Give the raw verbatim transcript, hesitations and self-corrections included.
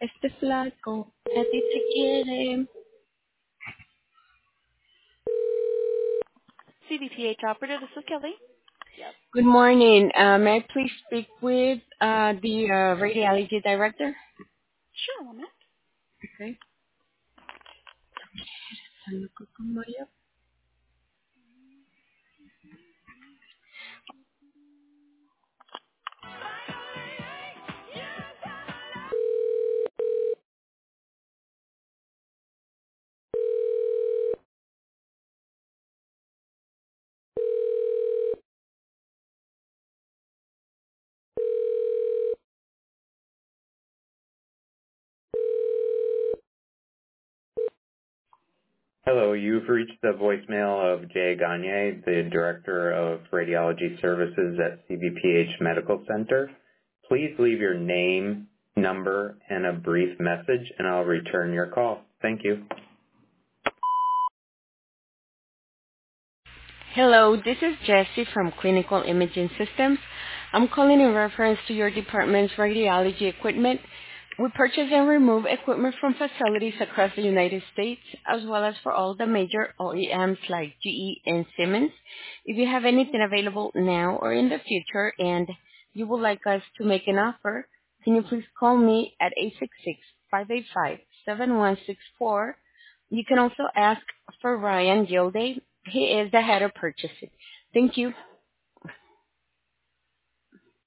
Este flaco, a ti te quiere. C D P H operator, this is Kelly. Good morning. Uh, may I please speak with uh, the uh, radiology director? Sure, one minute. Okay. Hello, you've reached the voicemail of Jay Gagne, the Director of Radiology Services at C B P H Medical Center. Please leave your name, number, and a brief message, and I'll return your call. Thank you. Hello, this is Jessie from Clinical Imaging Systems. I'm calling in reference to your department's radiology equipment. We purchase and remove equipment from facilities across the United States, as well as for all the major O E Ms like G E and Siemens. If you have anything available now or in the future and you would like us to make an offer, can you please call me at eight six six, five eight five, seven one six four. You can also ask for Ryan Gilday. He is the head of purchasing. Thank you.